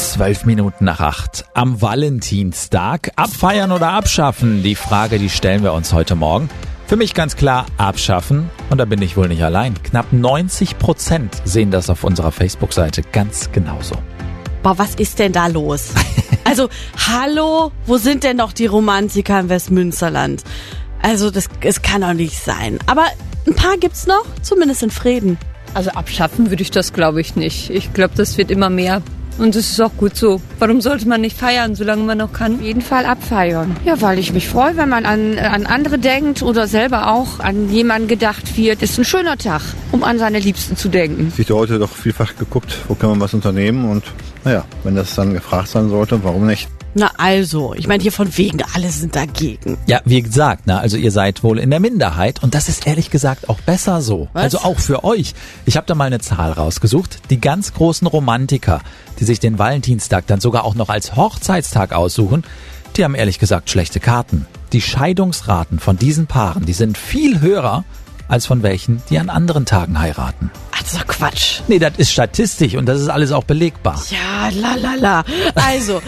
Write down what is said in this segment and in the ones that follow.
12 Minuten nach 8 am Valentinstag. Abfeiern oder abschaffen? Die Frage, die stellen wir uns heute Morgen. Für mich ganz klar abschaffen. Und da bin ich wohl nicht allein. Knapp 90% sehen das auf unserer Facebook-Seite ganz genauso. Boah, was ist denn da los? Also, hallo, wo sind denn noch die Romantiker im Westmünsterland? Also, es kann doch nicht sein. Aber ein paar gibt's noch, zumindest in Vreden. Also abschaffen würde ich das, glaube ich, nicht. Ich glaube, das wird immer mehr. Und es ist auch gut so. Warum sollte man nicht feiern, solange man noch kann? Auf jeden Fall abfeiern. Ja, weil ich mich freue, wenn man an andere denkt oder selber auch an jemanden gedacht wird. Ist ein schöner Tag, um an seine Liebsten zu denken. Es wird heute doch vielfach geguckt, wo kann man was unternehmen. Und naja, wenn das dann gefragt sein sollte, warum nicht? Na also, ich meine hier von wegen, alle sind dagegen. Ja, wie gesagt, also ihr seid wohl in der Minderheit und das ist ehrlich gesagt auch besser so. Was? Also auch für euch. Ich habe da mal eine Zahl rausgesucht. Die ganz großen Romantiker, die sich den Valentinstag dann sogar auch noch als Hochzeitstag aussuchen, die haben ehrlich gesagt schlechte Karten. Die Scheidungsraten von diesen Paaren, die sind viel höher als von welchen, die an anderen Tagen heiraten. Ach, das ist doch Quatsch. Nee, das ist Statistisch und das ist alles auch belegbar. Ja, la. Also,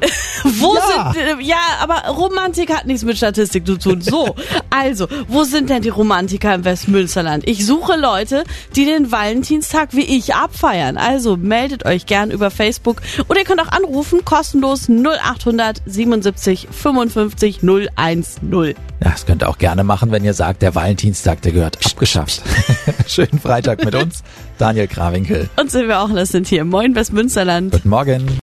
aber Romantik hat nichts mit Statistik zu tun. So, also, wo sind denn die Romantiker im Westmünsterland? Ich suche Leute, die den Valentinstag wie ich abfeiern. Also, meldet euch gern über Facebook oder ihr könnt auch anrufen, kostenlos 0800 77 55 010. Ja, das könnt ihr auch gerne machen, wenn ihr sagt, der Valentinstag, der gehört abgeschafft. Schönen Freitag mit uns, Daniel Krawinkel. Und Silvia Ochler sind hier. Moin Westmünsterland. Guten Morgen.